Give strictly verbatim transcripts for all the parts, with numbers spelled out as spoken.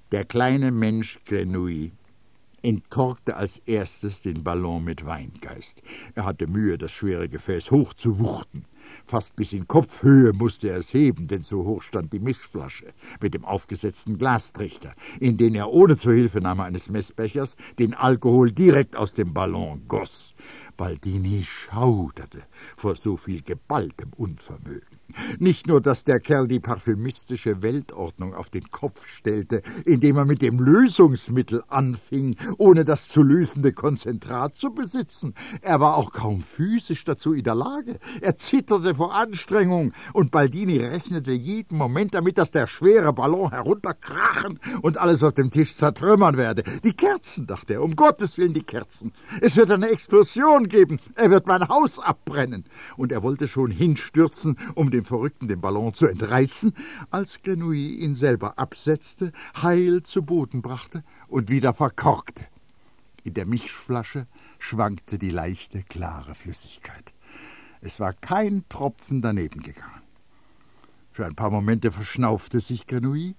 Der kleine Mensch Grenouille entkorkte als erstes den Ballon mit Weingeist. Er hatte Mühe, das schwere Gefäß hochzuwuchten. Fast bis in Kopfhöhe musste er es heben, denn so hoch stand die Mischflasche mit dem aufgesetzten Glastrichter, in den er ohne Zuhilfenahme eines Messbechers den Alkohol direkt aus dem Ballon goss. Baldini schauderte vor so viel geballtem Unvermögen. Nicht nur, dass der Kerl die parfümistische Weltordnung auf den Kopf stellte, indem er mit dem Lösungsmittel anfing, ohne das zu lösende Konzentrat zu besitzen. Er war auch kaum physisch dazu in der Lage. Er zitterte vor Anstrengung, und Baldini rechnete jeden Moment damit, dass der schwere Ballon herunterkrachen und alles auf dem Tisch zertrümmern werde. Die Kerzen, dachte er, um Gottes Willen die Kerzen. Es wird eine Explosion geben, er wird mein Haus abbrennen. Und er wollte schon hinstürzen, um dem Verrückten den Ballon zu entreißen, als Grenouille ihn selber absetzte, heil zu Boden brachte und wieder verkorkte. In der Mischflasche schwankte die leichte, klare Flüssigkeit. Es war kein Tropfen daneben gegangen. Für ein paar Momente verschnaufte sich Grenouille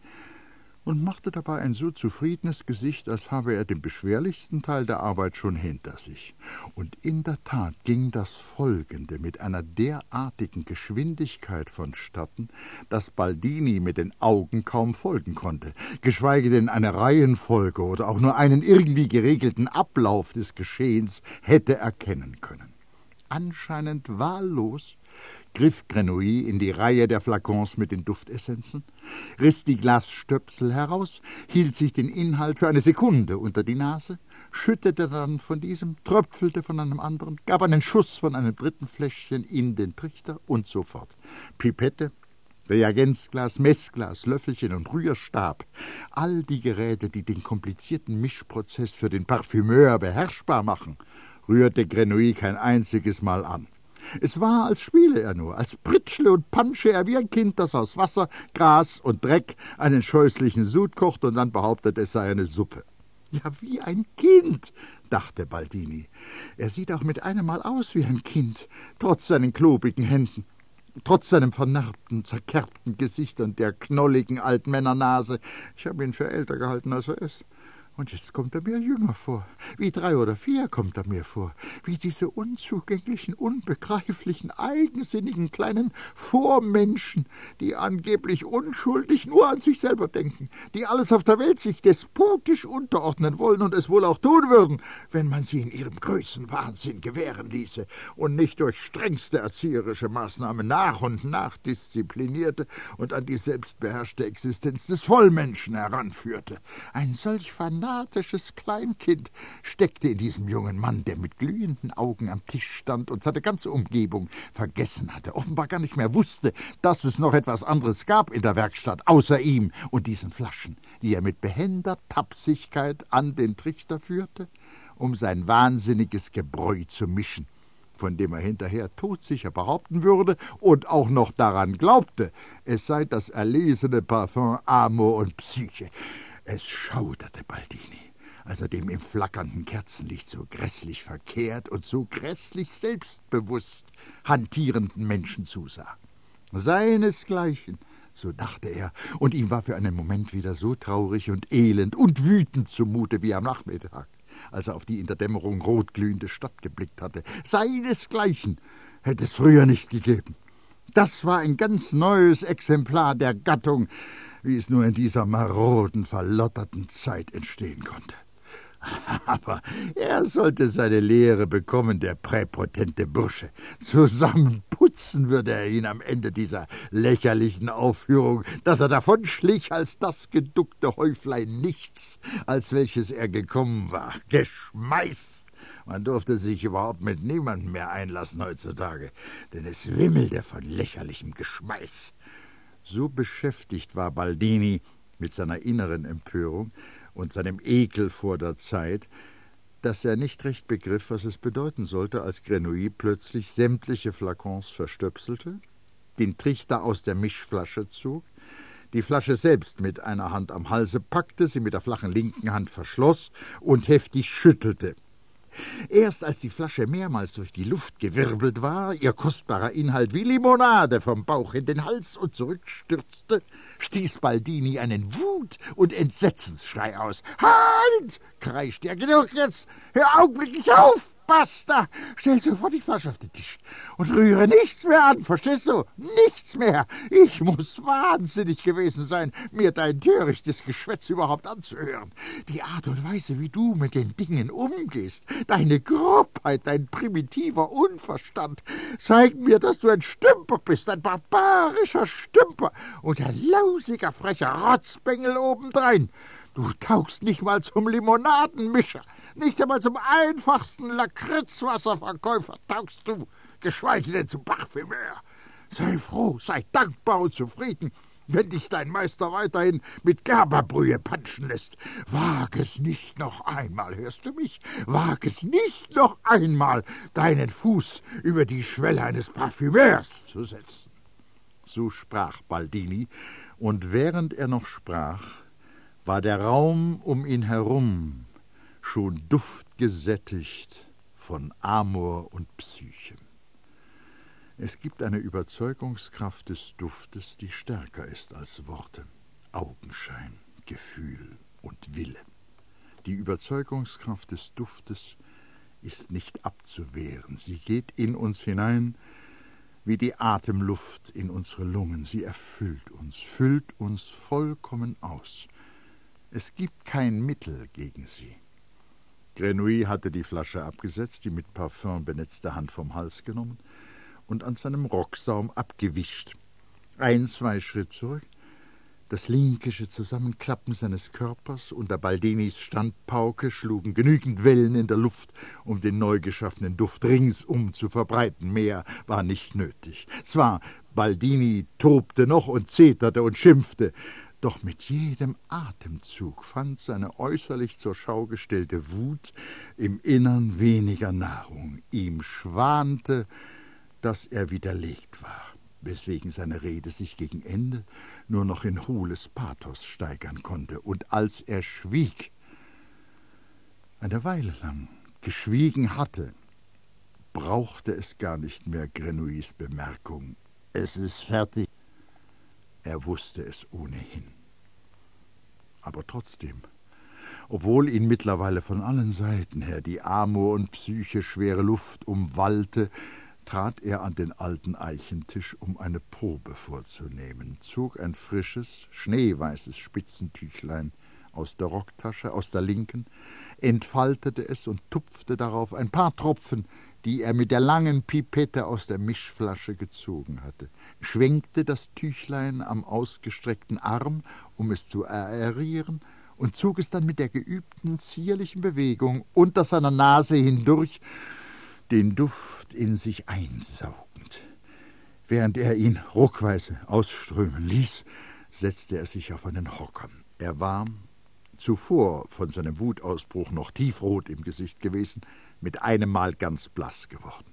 und machte dabei ein so zufriedenes Gesicht, als habe er den beschwerlichsten Teil der Arbeit schon hinter sich. Und in der Tat ging das Folgende mit einer derartigen Geschwindigkeit vonstatten, dass Baldini mit den Augen kaum folgen konnte, geschweige denn eine Reihenfolge oder auch nur einen irgendwie geregelten Ablauf des Geschehens hätte erkennen können. Anscheinend wahllos griff Grenouille in die Reihe der Flakons mit den Duftessenzen, riss die Glasstöpsel heraus, hielt sich den Inhalt für eine Sekunde unter die Nase, schüttete dann von diesem, tröpfelte von einem anderen, gab einen Schuss von einem dritten Fläschchen in den Trichter und so fort. Pipette, Reagenzglas, Messglas, Löffelchen und Rührstab, all die Geräte, die den komplizierten Mischprozess für den Parfümeur beherrschbar machen, rührte Grenouille kein einziges Mal an. Es war, als spiele er nur, als pritschle und pansche er wie ein Kind, das aus Wasser, Gras und Dreck einen scheußlichen Sud kocht und dann behauptet, es sei eine Suppe. Ja, wie ein Kind, dachte Baldini. Er sieht auch mit einem Mal aus wie ein Kind, trotz seinen klobigen Händen, trotz seinem vernarbten, zerkerbten Gesicht und der knolligen Altmännernase. Ich habe ihn für älter gehalten, als er ist. Und jetzt kommt er mir jünger vor. Wie drei oder vier kommt er mir vor. Wie diese unzugänglichen, unbegreiflichen, eigensinnigen kleinen Vormenschen, die angeblich unschuldig nur an sich selber denken, die alles auf der Welt sich despotisch unterordnen wollen und es wohl auch tun würden, wenn man sie in ihrem Größenwahnsinn gewähren ließe und nicht durch strengste erzieherische Maßnahmen nach und nach disziplinierte und an die selbstbeherrschte Existenz des Vollmenschen heranführte. Ein solch fanatisches Kleinkind steckte in diesem jungen Mann, der mit glühenden Augen am Tisch stand und seine ganze Umgebung vergessen hatte, offenbar gar nicht mehr wusste, dass es noch etwas anderes gab in der Werkstatt, außer ihm und diesen Flaschen, die er mit behender Tapsigkeit an den Trichter führte, um sein wahnsinniges Gebräu zu mischen, von dem er hinterher todsicher behaupten würde und auch noch daran glaubte, es sei das erlesene Parfum Amor und Psyche. Es schauderte Baldini, als er dem im flackernden Kerzenlicht so grässlich verkehrt und so grässlich selbstbewusst hantierenden Menschen zusah. Seinesgleichen, so dachte er, und ihm war für einen Moment wieder so traurig und elend und wütend zumute wie am Nachmittag, als er auf die in der Dämmerung rotglühende Stadt geblickt hatte. Seinesgleichen hätte es früher nicht gegeben. Das war ein ganz neues Exemplar der Gattung, wie es nur in dieser maroden, verlotterten Zeit entstehen konnte. Aber er sollte seine Lehre bekommen, der präpotente Bursche. Zusammenputzen würde er ihn am Ende dieser lächerlichen Aufführung, dass er davonschlich als das geduckte Häuflein Nichts, als welches er gekommen war. Geschmeiß! Man durfte sich überhaupt mit niemandem mehr einlassen heutzutage, denn es wimmelte von lächerlichem Geschmeiß. So beschäftigt war Baldini mit seiner inneren Empörung und seinem Ekel vor der Zeit, dass er nicht recht begriff, was es bedeuten sollte, als Grenouille plötzlich sämtliche Flakons verstöpselte, den Trichter aus der Mischflasche zog, die Flasche selbst mit einer Hand am Halse packte, sie mit der flachen linken Hand verschloss und heftig schüttelte. Erst als die Flasche mehrmals durch die Luft gewirbelt war, ihr kostbarer Inhalt wie Limonade vom Bauch in den Hals und zurückstürzte, stieß Baldini einen Wut- und Entsetzensschrei aus. »Halt!« kreischte er. »Genug jetzt! Hör augenblicklich auf! Basta! Stell sofort die Flasche auf den Tisch und rühre nichts mehr an, verstehst du? Nichts mehr! Ich muss wahnsinnig gewesen sein, mir dein törichtes Geschwätz überhaupt anzuhören. Die Art und Weise, wie du mit den Dingen umgehst, deine Grobheit, dein primitiver Unverstand, zeigen mir, dass du ein Stümper bist, ein barbarischer Stümper und ein lausiger, frecher Rotzbengel obendrein. Du taugst nicht mal zum Limonadenmischer, nicht einmal zum einfachsten Lakritzwasserverkäufer taugst du, geschweige denn zum Parfümeur. Sei froh, sei dankbar und zufrieden, wenn dich dein Meister weiterhin mit Gerberbrühe panschen lässt. Wag es nicht noch einmal, hörst du mich? Wag es nicht noch einmal, deinen Fuß über die Schwelle eines Parfümeurs zu setzen.« So sprach Baldini, und während er noch sprach, war der Raum um ihn herum schon duftgesättigt von Amor und Psyche. Es gibt eine Überzeugungskraft des Duftes, die stärker ist als Worte, Augenschein, Gefühl und Wille. Die Überzeugungskraft des Duftes ist nicht abzuwehren. Sie geht in uns hinein wie die Atemluft in unsere Lungen. Sie erfüllt uns, füllt uns vollkommen aus. Es gibt kein Mittel gegen sie. Grenouille hatte die Flasche abgesetzt, die mit Parfüm benetzte Hand vom Hals genommen und an seinem Rocksaum abgewischt. Ein, zwei Schritt zurück, das linkische Zusammenklappen seines Körpers unter Baldinis Standpauke schlugen genügend Wellen in der Luft, um den neu geschaffenen Duft ringsum zu verbreiten. Mehr war nicht nötig. Zwar, Baldini tobte noch und zeterte und schimpfte, doch mit jedem Atemzug fand seine äußerlich zur Schau gestellte Wut im Innern weniger Nahrung. Ihm schwante, dass er widerlegt war, weswegen seine Rede sich gegen Ende nur noch in hohles Pathos steigern konnte. Und als er schwieg, eine Weile lang geschwiegen hatte, brauchte es gar nicht mehr Grenouilles Bemerkung. »Es ist fertig.« Er wusste es ohnehin. Aber trotzdem, obwohl ihn mittlerweile von allen Seiten her die Amor und Psyche schwere Luft umwallte, trat er an den alten Eichentisch, um eine Probe vorzunehmen, zog ein frisches, schneeweißes Spitzentüchlein aus der Rocktasche, aus der linken, entfaltete es und tupfte darauf ein paar Tropfen, die er mit der langen Pipette aus der Mischflasche gezogen hatte, schwenkte das Tüchlein am ausgestreckten Arm, um es zu aerieren, und zog es dann mit der geübten, zierlichen Bewegung unter seiner Nase hindurch, den Duft in sich einsaugend. Während er ihn ruckweise ausströmen ließ, setzte er sich auf einen Hocker. Er war, zuvor von seinem Wutausbruch noch tiefrot im Gesicht gewesen, mit einem Mal ganz blass geworden.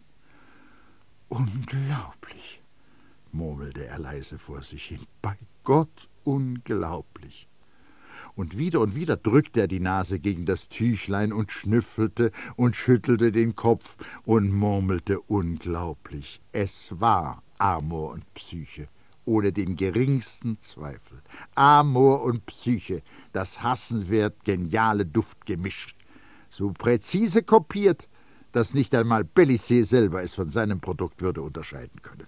»Unglaublich«, murmelte er leise vor sich hin, »bei Gott unglaublich.« Und wieder und wieder drückte er die Nase gegen das Tüchlein und schnüffelte und schüttelte den Kopf und murmelte unglaublich. Es war Amor und Psyche, ohne den geringsten Zweifel. Amor und Psyche, das hassenswert geniale Duftgemisch, so präzise kopiert, dass nicht einmal Bélissier selber es von seinem Produkt würde unterscheiden können.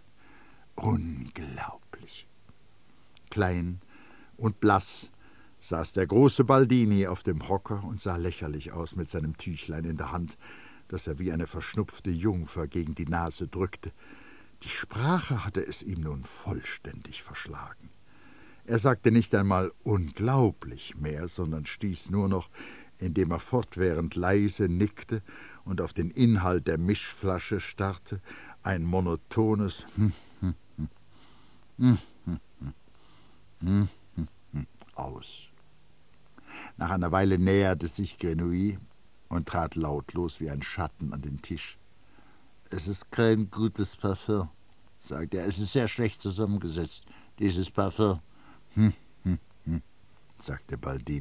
Unglaublich. Klein und blass saß der große Baldini auf dem Hocker und sah lächerlich aus mit seinem Tüchlein in der Hand, das er wie eine verschnupfte Jungfer gegen die Nase drückte. Die Sprache hatte es ihm nun vollständig verschlagen. Er sagte nicht einmal unglaublich mehr, sondern stieß nur noch, indem er fortwährend leise nickte und auf den Inhalt der Mischflasche starrte, ein monotones hm, hm, hm, hm, hm, hm, hm, hm, hm, aus. Nach einer Weile näherte sich Grenouille und trat lautlos wie ein Schatten an den Tisch. »Es ist kein gutes Parfüm«, sagte er. »Es ist sehr schlecht zusammengesetzt, dieses Parfüm.« »Hm, hm, hm«, sagte Baldini.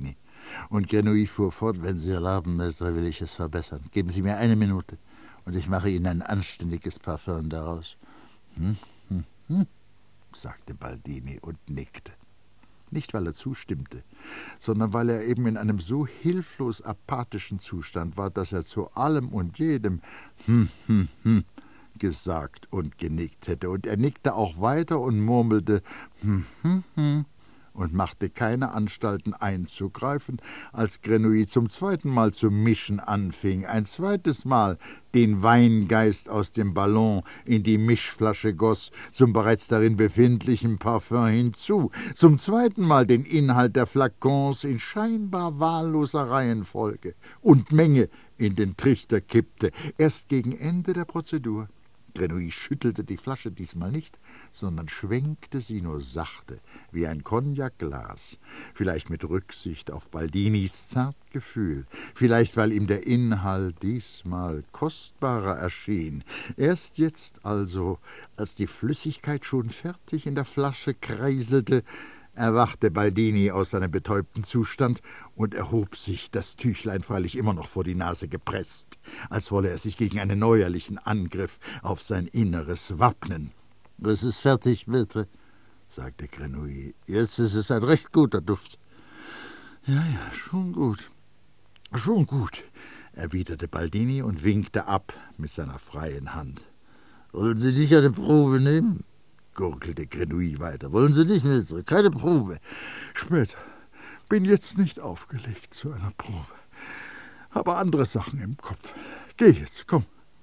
Und Grenouille fuhr fort: »Wenn Sie erlauben, Mestre, will ich es verbessern. Geben Sie mir eine Minute, und ich mache Ihnen ein anständiges Parfüm daraus.« »Hm, hm, hm«, sagte Baldini und nickte. Nicht, weil er zustimmte, sondern weil er eben in einem so hilflos apathischen Zustand war, dass er zu allem und jedem »hm, hm, hm« gesagt und genickt hätte. Und er nickte auch weiter und murmelte »hm, hm, hm« und machte keine Anstalten einzugreifen, als Grenouille zum zweiten Mal zu mischen anfing, ein zweites Mal den Weingeist aus dem Ballon in die Mischflasche goss, zum bereits darin befindlichen Parfüm hinzu, zum zweiten Mal den Inhalt der Flakons in scheinbar wahlloser Reihenfolge und Menge in den Trichter kippte, erst gegen Ende der Prozedur. Grenouille schüttelte die Flasche diesmal nicht, sondern schwenkte sie nur sachte, wie ein Cognacglas, vielleicht mit Rücksicht auf Baldinis Zartgefühl, vielleicht weil ihm der Inhalt diesmal kostbarer erschien. Erst jetzt also, als die Flüssigkeit schon fertig in der Flasche kreiselte, erwachte Baldini aus seinem betäubten Zustand und erhob sich, das Tüchlein freilich immer noch vor die Nase gepresst, als wolle er sich gegen einen neuerlichen Angriff auf sein Inneres wappnen. »Es ist fertig, Maître«, sagte Grenouille. »Jetzt ist es ein recht guter Duft.« »Ja, ja, schon gut, schon gut«, erwiderte Baldini und winkte ab mit seiner freien Hand. »Wollen Sie nicht eine Probe nehmen?« gurgelte Grenouille weiter. »Wollen Sie nicht, Mestre? Keine Probe. Später. Bin jetzt nicht aufgelegt zu einer Probe. Habe andere Sachen im Kopf. Geh jetzt, komm.«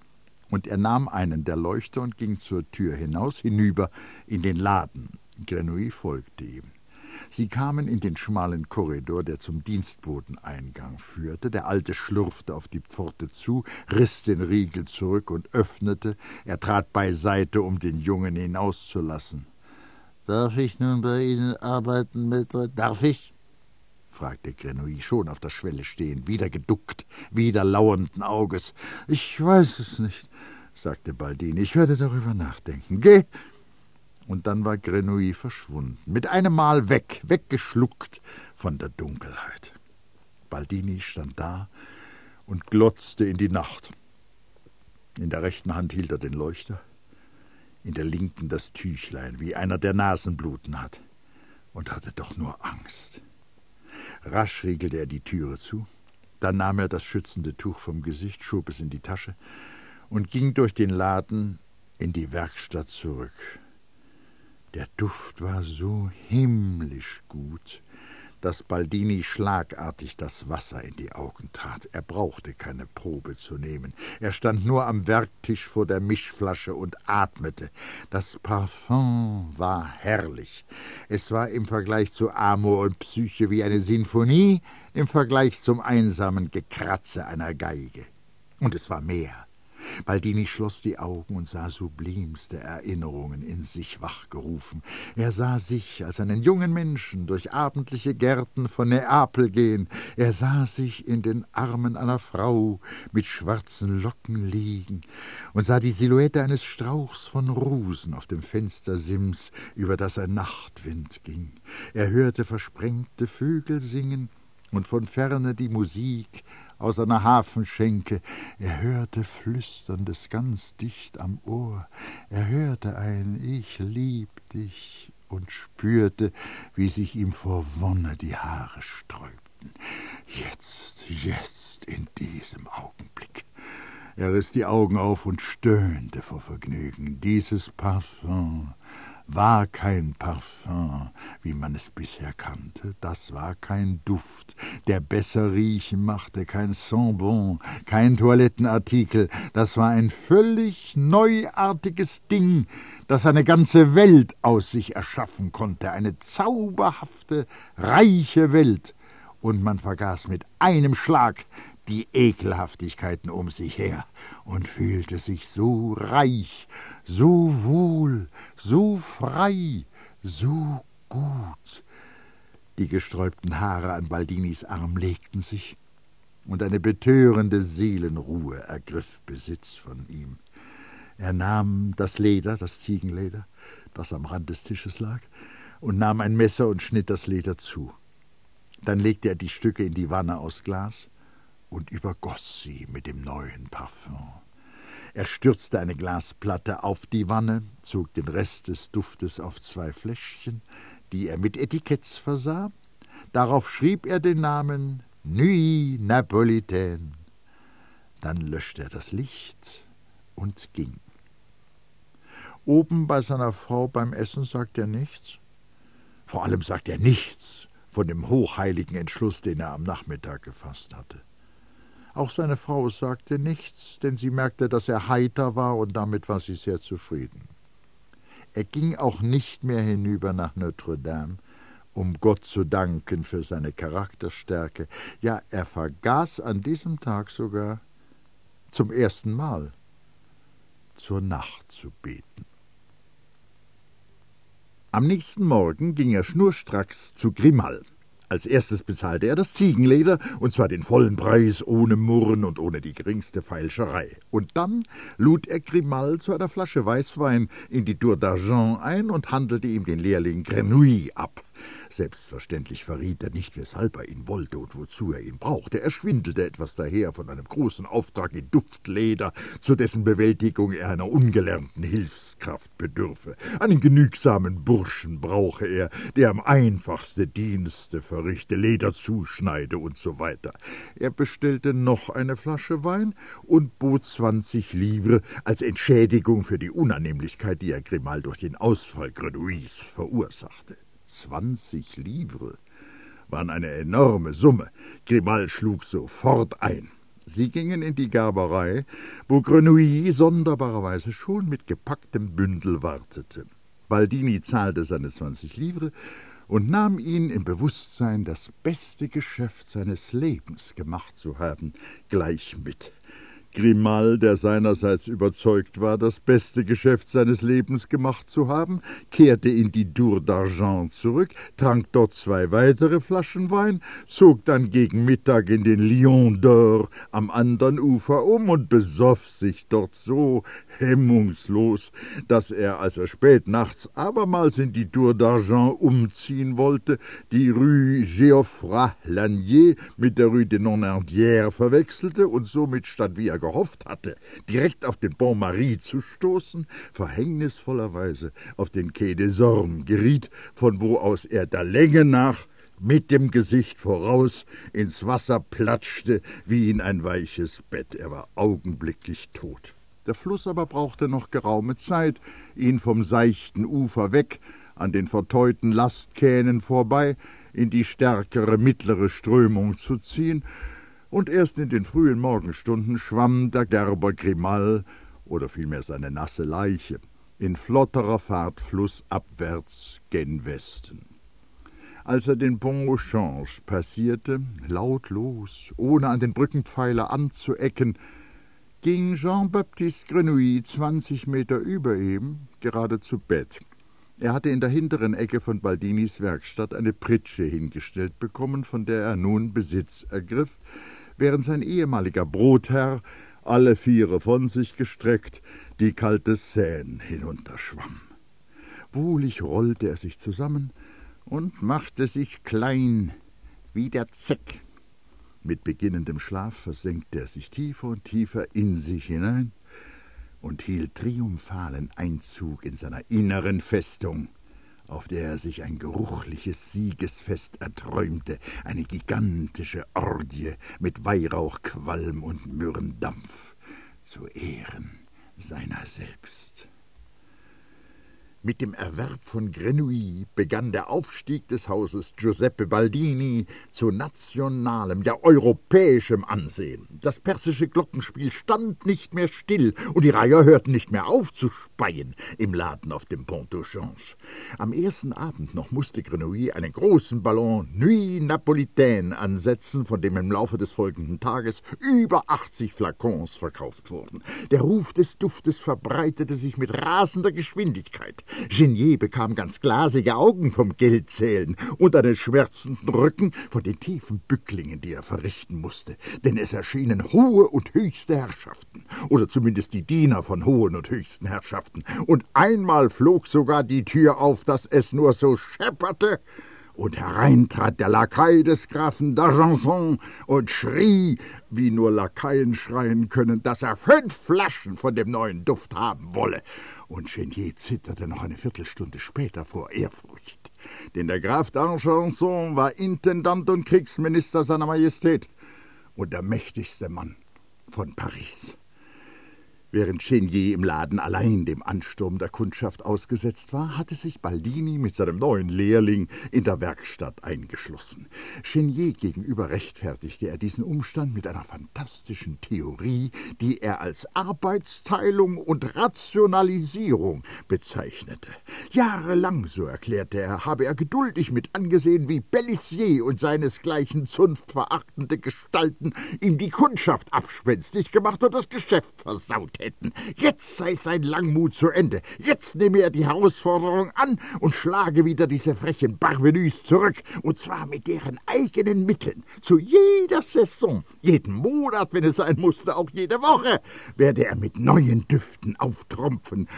Und er nahm einen der Leuchter und ging zur Tür hinaus, hinüber in den Laden. Grenouille folgte ihm. Sie kamen in den schmalen Korridor, der zum Dienstboteneingang führte. Der Alte schlurfte auf die Pforte zu, riss den Riegel zurück und öffnete. Er trat beiseite, um den Jungen hinauszulassen. »Darf ich nun bei Ihnen arbeiten, Maître? Darf ich?« fragte Grenouille, schon auf der Schwelle stehend, wieder geduckt, wieder lauernden Auges. »Ich weiß es nicht«, sagte Baldini. »Ich werde darüber nachdenken. Geh!« Und dann war Grenouille verschwunden, mit einem Mal weg, weggeschluckt von der Dunkelheit. Baldini stand da und glotzte in die Nacht. In der rechten Hand hielt er den Leuchter, in der linken das Tüchlein, wie einer, der Nasenbluten hat, und hatte doch nur Angst. Rasch riegelte er die Türe zu, dann nahm er das schützende Tuch vom Gesicht, schob es in die Tasche und ging durch den Laden in die Werkstatt zurück. Der Duft war so himmlisch gut, dass Baldini schlagartig das Wasser in die Augen trat. Er brauchte keine Probe zu nehmen. Er stand nur am Werktisch vor der Mischflasche und atmete. Das Parfüm war herrlich. Es war im Vergleich zu Amor und Psyche wie eine Sinfonie, im Vergleich zum einsamen Gekratze einer Geige. Und es war mehr. Baldini schloss die Augen und sah sublimste Erinnerungen in sich wachgerufen. Er sah sich als einen jungen Menschen durch abendliche Gärten von Neapel gehen. Er sah sich in den Armen einer Frau mit schwarzen Locken liegen und sah die Silhouette eines Strauchs von Rosen auf dem Fenstersims, über das ein Nachtwind ging. Er hörte versprengte Vögel singen und von ferne die Musik aus einer Hafenschenke. Er hörte Flüsterndes ganz dicht am Ohr. Er hörte ein »Ich lieb dich« und spürte, wie sich ihm vor Wonne die Haare sträubten. Jetzt, jetzt, in diesem Augenblick. Er riss die Augen auf und stöhnte vor Vergnügen. Dieses Parfüm war kein Parfüm, wie man es bisher kannte. Das war kein Duft, der besser riechen machte, kein Sentbon, kein Toilettenartikel. Das war ein völlig neuartiges Ding, das eine ganze Welt aus sich erschaffen konnte, eine zauberhafte, reiche Welt. Und man vergaß mit einem Schlag die Ekelhaftigkeiten um sich her und fühlte sich so reich, so wohl, so frei, so gut. Die gesträubten Haare an Baldinis Arm legten sich, und eine betörende Seelenruhe ergriff Besitz von ihm. Er nahm das Leder, das Ziegenleder, das am Rand des Tisches lag, und nahm ein Messer und schnitt das Leder zu. Dann legte er die Stücke in die Wanne aus Glas und übergoss sie mit dem neuen Parfüm. Er stürzte eine Glasplatte auf die Wanne, zog den Rest des Duftes auf zwei Fläschchen, die er mit Etiketts versah. Darauf schrieb er den Namen Nuit Napolitaine. Dann löschte er das Licht und ging. Oben bei seiner Frau beim Essen sagt er nichts. Vor allem sagt er nichts von dem hochheiligen Entschluss, den er am Nachmittag gefasst hatte. Auch seine Frau sagte nichts, denn sie merkte, dass er heiter war, und damit war sie sehr zufrieden. Er ging auch nicht mehr hinüber nach Notre-Dame, um Gott zu danken für seine Charakterstärke. Ja, er vergaß an diesem Tag sogar zum ersten Mal zur Nacht zu beten. Am nächsten Morgen ging er schnurstracks zu Grimal. Als erstes bezahlte er das Ziegenleder, und zwar den vollen Preis, ohne Murren und ohne die geringste Feilscherei. Und dann lud er Grimal zu einer Flasche Weißwein in die Tour d'Argent ein und handelte ihm den Lehrling Grenouille ab. Selbstverständlich verriet er nicht, weshalb er ihn wollte und wozu er ihn brauchte. Er schwindelte etwas daher von einem großen Auftrag in Duftleder, zu dessen Bewältigung er einer ungelernten Hilfskraft bedürfe. Einen genügsamen Burschen brauche er, der am einfachsten Dienste verrichte, Leder zuschneide und so weiter. Er bestellte noch eine Flasche Wein und bot zwanzig Livres als Entschädigung für die Unannehmlichkeit, die er Grimal durch den Ausfall Grenouilles verursachte. Zwanzig Livres waren eine enorme Summe. Grimal schlug sofort ein. Sie gingen in die Gerberei, wo Grenouille sonderbarerweise schon mit gepacktem Bündel wartete. Baldini zahlte seine zwanzig Livres und nahm ihn im Bewusstsein, das beste Geschäft seines Lebens gemacht zu haben, gleich mit. Grimal, der seinerseits überzeugt war, das beste Geschäft seines Lebens gemacht zu haben, kehrte in die Tour d'Argent zurück, trank dort zwei weitere Flaschen Wein, zog dann gegen Mittag in den Lion d'Or am anderen Ufer um und besoff sich dort so hemmungslos, dass er, als er spät nachts abermals in die Tour d'Argent umziehen wollte, die Rue Geoffroy Lanier mit der Rue de Nonardière verwechselte und somit, statt wie er gehofft hatte, direkt auf den Pont Marie zu stoßen, verhängnisvollerweise auf den Quai des Ormes geriet, von wo aus er der Länge nach mit dem Gesicht voraus ins Wasser platschte wie in ein weiches Bett. Er war augenblicklich tot. Der Fluss aber brauchte noch geraume Zeit, ihn vom seichten Ufer weg, an den verteuten Lastkähnen vorbei, in die stärkere mittlere Strömung zu ziehen, und erst in den frühen Morgenstunden schwamm der Gerber Grimal, oder vielmehr seine nasse Leiche, in flotterer Fahrt flussabwärts gen Westen. Als er den Pont au Change passierte, lautlos, ohne an den Brückenpfeiler anzuecken, ging Jean-Baptiste Grenouille zwanzig Meter über ihm gerade zu Bett. Er hatte in der hinteren Ecke von Baldinis Werkstatt eine Pritsche hingestellt bekommen, von der er nun Besitz ergriff, während sein ehemaliger Brotherr, alle Viere von sich gestreckt, die kalte Seine hinunterschwamm. Wohlig rollte er sich zusammen und machte sich klein wie der Zeck. Mit beginnendem Schlaf versenkte er sich tiefer und tiefer in sich hinein und hielt triumphalen Einzug in seiner inneren Festung, auf der er sich ein geruchliches Siegesfest erträumte, eine gigantische Orgie mit Weihrauchqualm und Myrrhendampf zu Ehren seiner selbst. Mit dem Erwerb von Grenouille begann der Aufstieg des Hauses Giuseppe Baldini zu nationalem, ja europäischem Ansehen. Das persische Glockenspiel stand nicht mehr still und die Reiher hörten nicht mehr auf zu speien im Laden auf dem Pont au Change. Am ersten Abend noch musste Grenouille einen großen Ballon Nuit Napolitaine ansetzen, von dem im Laufe des folgenden Tages über achtzig Flakons verkauft wurden. Der Ruf des Duftes verbreitete sich mit rasender Geschwindigkeit. Genier bekam ganz glasige Augen vom Geldzählen und einen schwärzenden Rücken von den tiefen Bücklingen, die er verrichten musste, denn es erschienen hohe und höchste Herrschaften, oder zumindest die Diener von hohen und höchsten Herrschaften, und einmal flog sogar die Tür auf, dass es nur so schepperte, und herein trat der Lakai des Grafen d'Argenson und schrie, wie nur Lakaien schreien können, dass er fünf Flaschen von dem neuen Duft haben wolle. Und Chenier zitterte noch eine Viertelstunde später vor Ehrfurcht. Denn der Graf d'Argenson war Intendant und Kriegsminister seiner Majestät und der mächtigste Mann von Paris. Während Chenier im Laden allein dem Ansturm der Kundschaft ausgesetzt war, hatte sich Baldini mit seinem neuen Lehrling in der Werkstatt eingeschlossen. Chenier gegenüber rechtfertigte er diesen Umstand mit einer fantastischen Theorie, die er als Arbeitsteilung und Rationalisierung bezeichnete. Jahrelang, so erklärte er, habe er geduldig mit angesehen, wie Bellissier und seinesgleichen zunftverachtende Gestalten ihm die Kundschaft abspenstig gemacht und das Geschäft versaut hätten. Jetzt sei sein Langmut zu Ende. Jetzt nehme er die Herausforderung an und schlage wieder diese frechen Parvenus zurück, und zwar mit deren eigenen Mitteln. Zu jeder Saison, jeden Monat, wenn es sein musste, auch jede Woche, werde er mit neuen Düften auftrumpfen.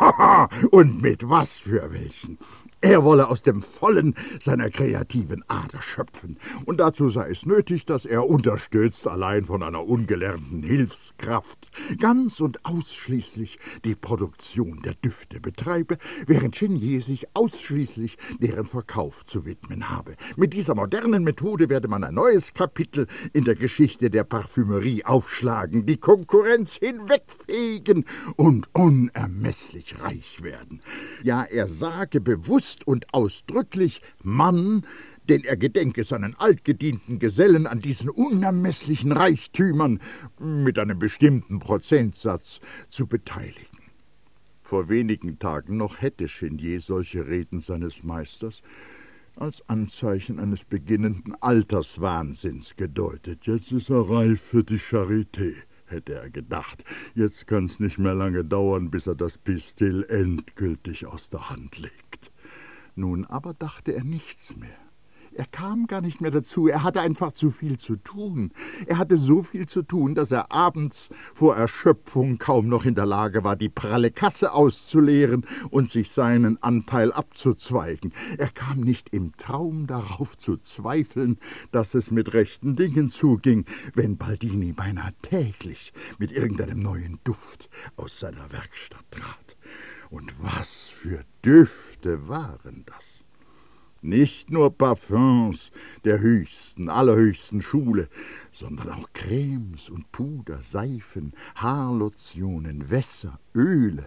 Und mit was für welchen? Er wolle aus dem Vollen seiner kreativen Ader schöpfen, und dazu sei es nötig, dass er, unterstützt allein von einer ungelernten Hilfskraft, ganz und ausschließlich die Produktion der Düfte betreibe, während Chenier sich ausschließlich deren Verkauf zu widmen habe. Mit dieser modernen Methode werde man ein neues Kapitel in der Geschichte der Parfümerie aufschlagen, die Konkurrenz hinwegfegen und unermesslich reich werden. Ja, er sage bewusst und ausdrücklich Mann, denn er gedenke seinen altgedienten Gesellen an diesen unermesslichen Reichtümern mit einem bestimmten Prozentsatz zu beteiligen. Vor wenigen Tagen noch hätte Chenier solche Reden seines Meisters als Anzeichen eines beginnenden Alterswahnsinns gedeutet. Jetzt ist er reif für die Charité, hätte er gedacht. Jetzt kann's nicht mehr lange dauern, bis er das Pistil endgültig aus der Hand legt. Nun aber dachte er nichts mehr. Er kam gar nicht mehr dazu, er hatte einfach zu viel zu tun. Er hatte so viel zu tun, dass er abends vor Erschöpfung kaum noch in der Lage war, die pralle Kasse auszuleeren und sich seinen Anteil abzuzweigen. Er kam nicht im Traum darauf zu zweifeln, dass es mit rechten Dingen zuging, wenn Baldini beinahe täglich mit irgendeinem neuen Duft aus seiner Werkstatt trat. Und was für Düfte waren das! Nicht nur Parfums der höchsten, allerhöchsten Schule, sondern auch Cremes und Puder, Seifen, Haarlotionen, Wässer, Öle.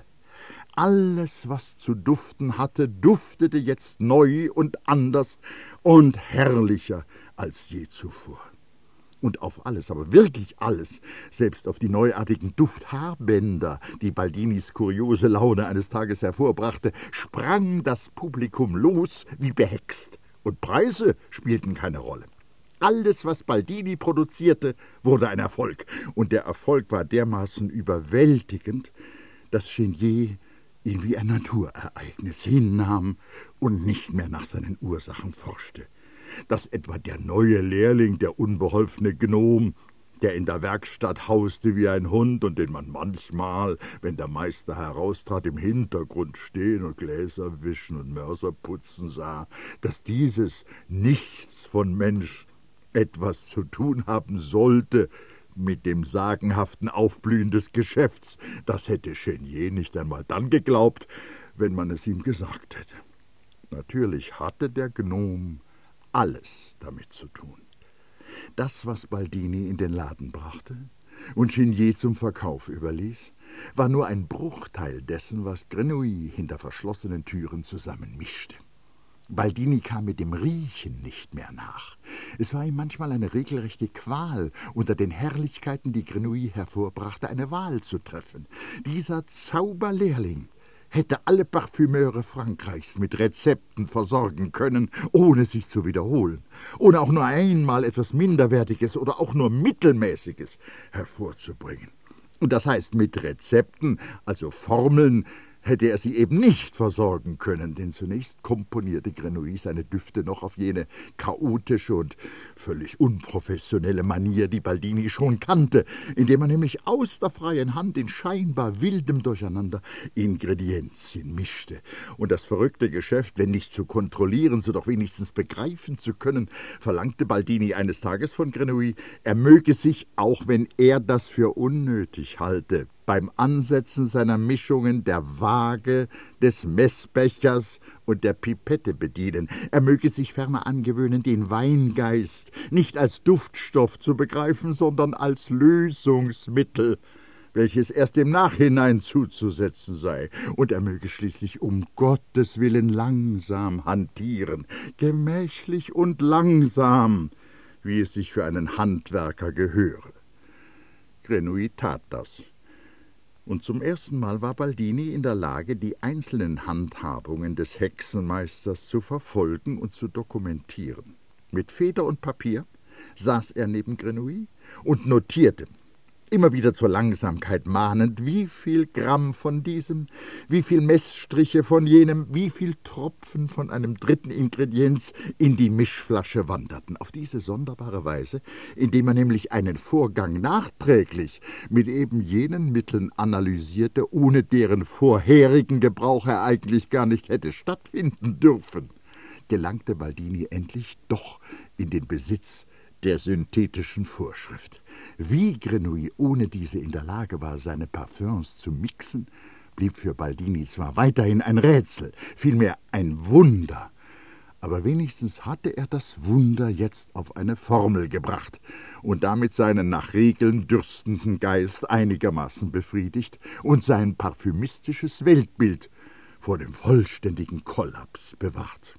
Alles, was zu duften hatte, duftete jetzt neu und anders und herrlicher als je zuvor. Und auf alles, aber wirklich alles, selbst auf die neuartigen Dufthaarbänder, die Baldinis kuriose Laune eines Tages hervorbrachte, sprang das Publikum los wie behext. Und Preise spielten keine Rolle. Alles, was Baldini produzierte, wurde ein Erfolg. Und der Erfolg war dermaßen überwältigend, dass Chenier ihn wie ein Naturereignis hinnahm und nicht mehr nach seinen Ursachen forschte. Dass etwa der neue Lehrling, der unbeholfene Gnom, der in der Werkstatt hauste wie ein Hund und den man manchmal, wenn der Meister heraustrat, im Hintergrund stehen und Gläser wischen und Mörser putzen sah, dass dieses nichts von Mensch etwas zu tun haben sollte mit dem sagenhaften Aufblühen des Geschäfts, das hätte Chenier nicht einmal dann geglaubt, wenn man es ihm gesagt hätte. Natürlich hatte der Gnom alles damit zu tun. Das, was Baldini in den Laden brachte und Chenier zum Verkauf überließ, war nur ein Bruchteil dessen, was Grenouille hinter verschlossenen Türen zusammenmischte. Baldini kam mit dem Riechen nicht mehr nach. Es war ihm manchmal eine regelrechte Qual, unter den Herrlichkeiten, die Grenouille hervorbrachte, eine Wahl zu treffen. Dieser Zauberlehrling hätte alle Parfümeure Frankreichs mit Rezepten versorgen können, ohne sich zu wiederholen, ohne auch nur einmal etwas Minderwertiges oder auch nur Mittelmäßiges hervorzubringen. Und das heißt mit Rezepten, also Formeln, hätte er sie eben nicht versorgen können, denn zunächst komponierte Grenouille seine Düfte noch auf jene chaotische und völlig unprofessionelle Manier, die Baldini schon kannte, indem er nämlich aus der freien Hand in scheinbar wildem Durcheinander Ingredienzien mischte. Und das verrückte Geschäft, wenn nicht zu kontrollieren, so doch wenigstens begreifen zu können, verlangte Baldini eines Tages von Grenouille, er möge sich, auch wenn er das für unnötig halte, beim Ansetzen seiner Mischungen der Waage, des Messbechers und der Pipette bedienen. Er möge sich ferner angewöhnen, den Weingeist nicht als Duftstoff zu begreifen, sondern als Lösungsmittel, welches erst im Nachhinein zuzusetzen sei. Und er möge schließlich um Gottes Willen langsam hantieren, gemächlich und langsam, wie es sich für einen Handwerker gehöre. Grenouille tat das. Und zum ersten Mal war Baldini in der Lage, die einzelnen Handhabungen des Hexenmeisters zu verfolgen und zu dokumentieren. Mit Feder und Papier saß er neben Grenouille und notierte, immer wieder zur Langsamkeit mahnend, wie viel Gramm von diesem, wie viel Messstriche von jenem, wie viel Tropfen von einem dritten Ingredienz in die Mischflasche wanderten. Auf diese sonderbare Weise, indem er nämlich einen Vorgang nachträglich mit eben jenen Mitteln analysierte, ohne deren vorherigen Gebrauch er eigentlich gar nicht hätte stattfinden dürfen, gelangte Baldini endlich doch in den Besitz der synthetischen Vorschrift. Wie Grenouille ohne diese in der Lage war, seine Parfüms zu mixen, blieb für Baldini zwar weiterhin ein Rätsel, vielmehr ein Wunder, aber wenigstens hatte er das Wunder jetzt auf eine Formel gebracht und damit seinen nach Regeln dürstenden Geist einigermaßen befriedigt und sein parfümistisches Weltbild vor dem vollständigen Kollaps bewahrt.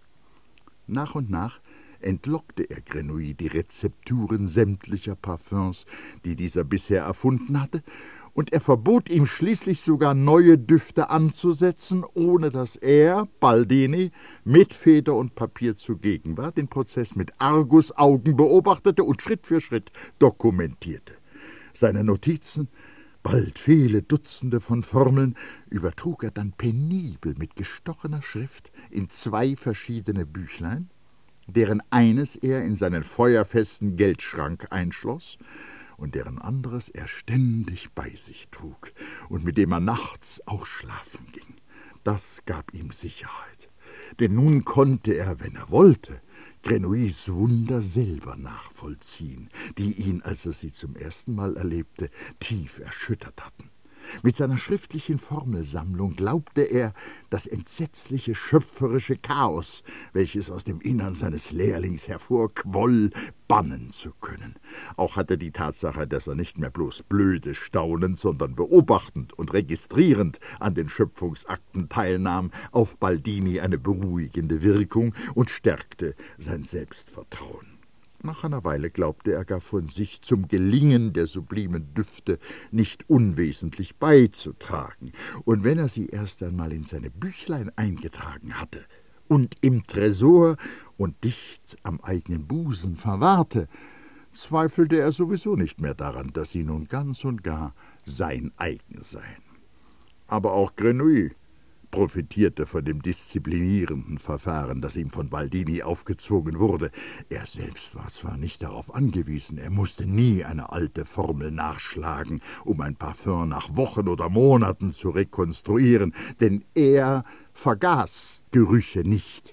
Nach und nach entlockte er Grenouille die Rezepturen sämtlicher Parfüms, die dieser bisher erfunden hatte, und er verbot ihm schließlich sogar neue Düfte anzusetzen, ohne dass er, Baldini, mit Feder und Papier zugegen war, den Prozess mit Argusaugen beobachtete und Schritt für Schritt dokumentierte. Seine Notizen, bald viele Dutzende von Formeln, übertrug er dann penibel mit gestochener Schrift in zwei verschiedene Büchlein, deren eines er in seinen feuerfesten Geldschrank einschloss und deren anderes er ständig bei sich trug und mit dem er nachts auch schlafen ging. Das gab ihm Sicherheit, denn nun konnte er, wenn er wollte, Grenouilles Wunder selber nachvollziehen, die ihn, als er sie zum ersten Mal erlebte, tief erschüttert hatten. Mit seiner schriftlichen Formelsammlung glaubte er, das entsetzliche schöpferische Chaos, welches aus dem Innern seines Lehrlings hervorquoll, bannen zu können. Auch hatte die Tatsache, dass er nicht mehr bloß blöde staunend, sondern beobachtend und registrierend an den Schöpfungsakten teilnahm, auf Baldini eine beruhigende Wirkung und stärkte sein Selbstvertrauen. Nach einer Weile glaubte er gar von sich zum Gelingen der sublimen Düfte nicht unwesentlich beizutragen. Und wenn er sie erst einmal in seine Büchlein eingetragen hatte und im Tresor und dicht am eigenen Busen verwahrte, zweifelte er sowieso nicht mehr daran, dass sie nun ganz und gar sein eigen seien. Aber auch Grenouille profitierte von dem disziplinierenden Verfahren, das ihm von Baldini aufgezwungen wurde. Er selbst war zwar nicht darauf angewiesen, er musste nie eine alte Formel nachschlagen, um ein Parfüm nach Wochen oder Monaten zu rekonstruieren, denn er vergaß Gerüche nicht.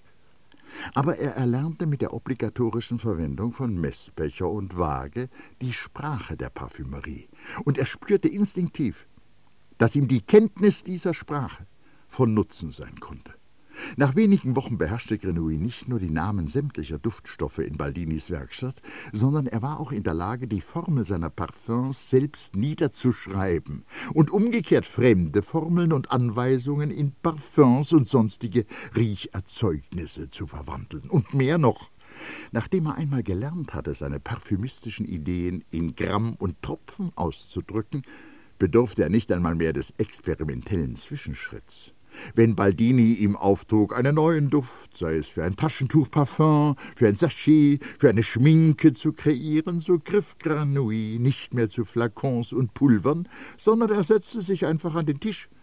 Aber er erlernte mit der obligatorischen Verwendung von Messbecher und Waage die Sprache der Parfümerie, und er spürte instinktiv, dass ihm die Kenntnis dieser Sprache von Nutzen sein konnte. Nach wenigen Wochen beherrschte Grenouille nicht nur die Namen sämtlicher Duftstoffe in Baldinis Werkstatt, sondern er war auch in der Lage, die Formel seiner Parfüms selbst niederzuschreiben und umgekehrt fremde Formeln und Anweisungen in Parfüms und sonstige Riecherzeugnisse zu verwandeln. Und mehr noch: Nachdem er einmal gelernt hatte, seine parfümistischen Ideen in Gramm und Tropfen auszudrücken, bedurfte er nicht einmal mehr des experimentellen Zwischenschritts. Wenn Baldini ihm auftrug, einen neuen Duft, sei es für ein Taschentuchparfum, für ein Sachet, für eine Schminke zu kreieren, so griff Grenouille nicht mehr zu Flakons und Pulvern, sondern er setzte sich einfach an den Tisch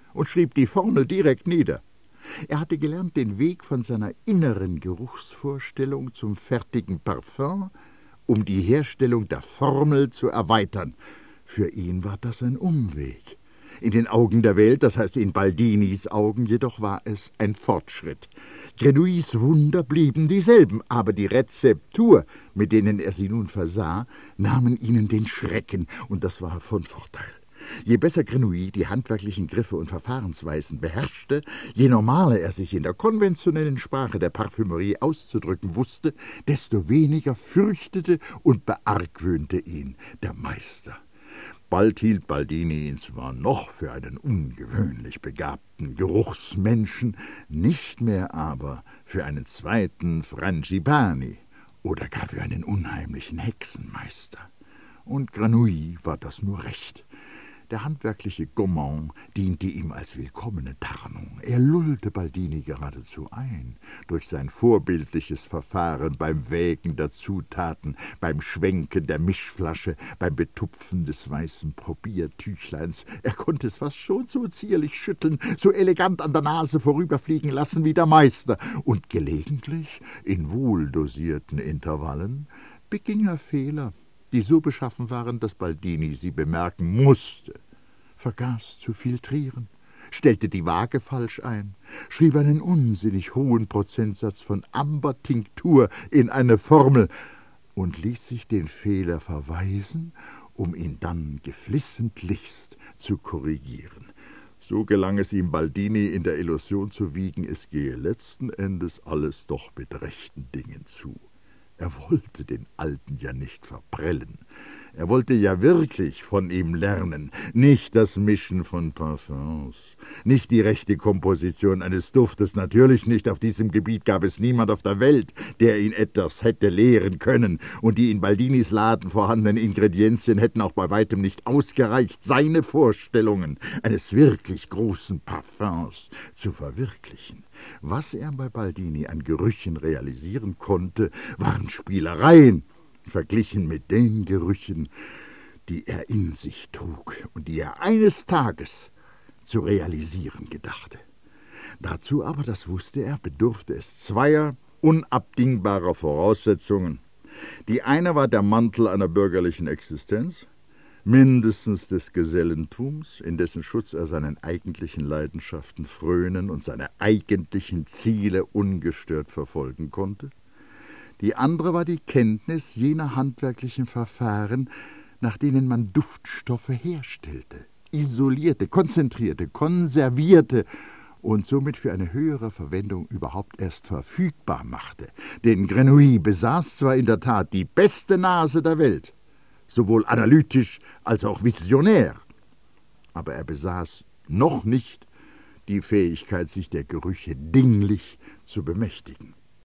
und schrieb die Formel direkt nieder. Er hatte gelernt, den Weg von seiner inneren Geruchsvorstellung zum fertigen Parfum, um die Herstellung der Formel zu erweitern. Für ihn war das ein Umweg. In den Augen der Welt, das heißt in Baldinis Augen, jedoch war es ein Fortschritt. Grenouilles Wunder blieben dieselben, aber die Rezeptur, mit denen er sie nun versah, nahmen ihnen den Schrecken, und das war von Vorteil. Je besser Grenouille die handwerklichen Griffe und Verfahrensweisen beherrschte, je normaler er sich in der konventionellen Sprache der Parfümerie auszudrücken wusste, desto weniger fürchtete und beargwöhnte ihn der Meister. Bald hielt Baldini ihn zwar noch für einen ungewöhnlich begabten Geruchsmenschen, nicht mehr aber für einen zweiten Frangipani oder gar für einen unheimlichen Hexenmeister. Und Grenouille war das nur recht. Der handwerkliche Gourmand diente ihm als willkommene Tarnung. Er lullte Baldini geradezu ein durch sein vorbildliches Verfahren beim Wägen der Zutaten, beim Schwenken der Mischflasche, beim Betupfen des weißen Probiertüchleins. Er konnte es fast schon so zierlich schütteln, so elegant an der Nase vorüberfliegen lassen wie der Meister. Und gelegentlich, in wohldosierten Intervallen, beging er Fehler, die so beschaffen waren, dass Baldini sie bemerken musste, vergaß zu filtrieren, stellte die Waage falsch ein, schrieb einen unsinnig hohen Prozentsatz von Ambertinktur in eine Formel und ließ sich den Fehler verweisen, um ihn dann geflissentlichst zu korrigieren. So gelang es ihm, Baldini in der Illusion zu wiegen, es gehe letzten Endes alles doch mit rechten Dingen zu. Er wollte den Alten ja nicht verprellen. Er wollte ja wirklich von ihm lernen, nicht das Mischen von Parfums, nicht die rechte Komposition eines Duftes, natürlich nicht. Auf diesem Gebiet gab es niemand auf der Welt, der ihn etwas hätte lehren können, und die in Baldinis Laden vorhandenen Ingredienzien hätten auch bei weitem nicht ausgereicht, seine Vorstellungen eines wirklich großen Parfums zu verwirklichen. Was er bei Baldini an Gerüchen realisieren konnte, waren Spielereien, verglichen mit den Gerüchen, die er in sich trug und die er eines Tages zu realisieren gedachte. Dazu aber, das wusste er, bedurfte es zweier unabdingbarer Voraussetzungen. Die eine war der Mantel einer bürgerlichen Existenz, mindestens des Gesellentums, in dessen Schutz er seinen eigentlichen Leidenschaften frönen und seine eigentlichen Ziele ungestört verfolgen konnte. Die andere war die Kenntnis jener handwerklichen Verfahren, nach denen man Duftstoffe herstellte, isolierte, konzentrierte, konservierte und somit für eine höhere Verwendung überhaupt erst verfügbar machte. Denn Grenouille besaß zwar in der Tat die beste Nase der Welt, sowohl analytisch als auch visionär, aber er besaß noch nicht die Fähigkeit, sich der Gerüche dinglich zu bemächtigen.